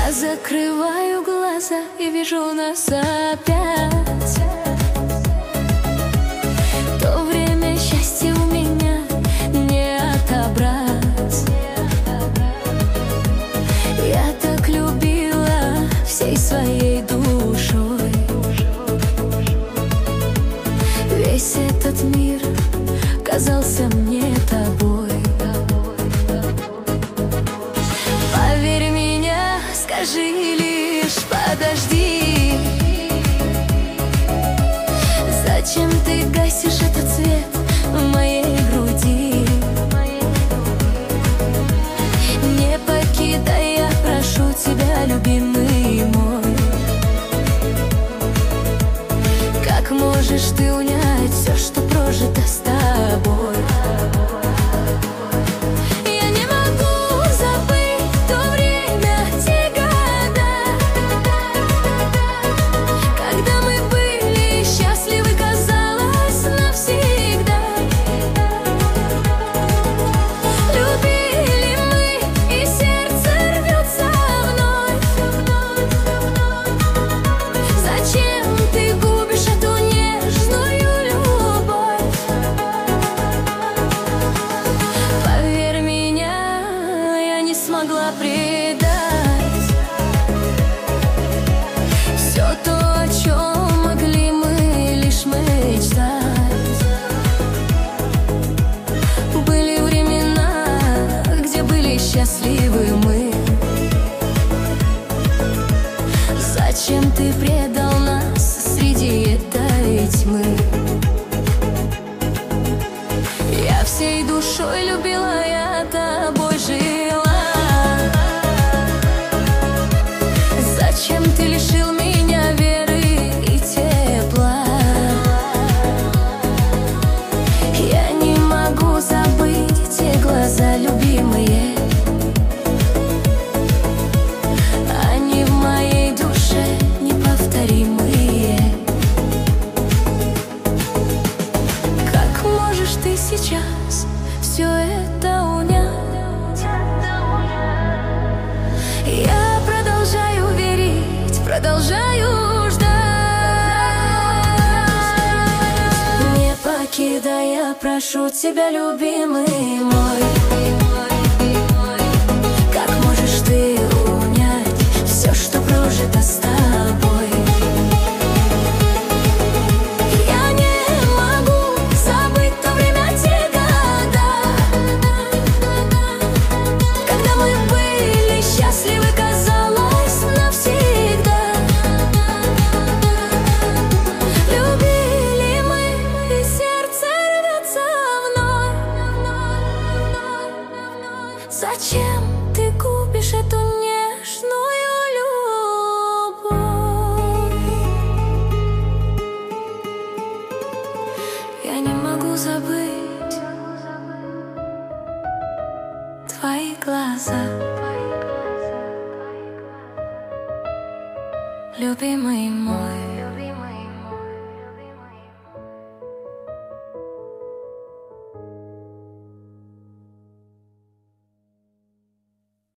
Я закрываю глаза и вижу нас опять. То время счастья у меня не отобрать. Я так любила всей своей душой. Весь этот мир казался мне тобой. Поверь меня, скажи лишь подожди. Зачем ты гасишь этот свет в моей груди? Не покидай, я прошу тебя, любимый мой. Как можешь ты унять все, что прожито с тобой? Я не могу забыть то время, те года, когда мы были счастливы, казалось, навсегда. Любили мы, и сердце рвется вновь. Зачем ты губишь эту нежную любовь? Поверь меня, я не смогла предать все то, о чем могли мы лишь мечтать. Были времена, где были счастливы мы. Зачем ты предал нас среди этой тьмы? Я всей душой любила, я тобой жила. Зачем ты лишил меня веры и тепла? Я не могу забыть те глаза, любимые. Они в моей душе неповторимые. Как можешь ты сейчас все это унять? Я продолжаю верить, продолжаю ждать. Не покидай, я прошу тебя, любимый мой. Как можешь ты унять все, что прожито с тобой? Я не могу забыть то время, те года, когда мы были счастливы, казалось, навсегда. Любили мы, и сердце рвется вновь. Зачем ты губишь эту нежную любовь? Я не могу забыть твои глаза, любимый мой.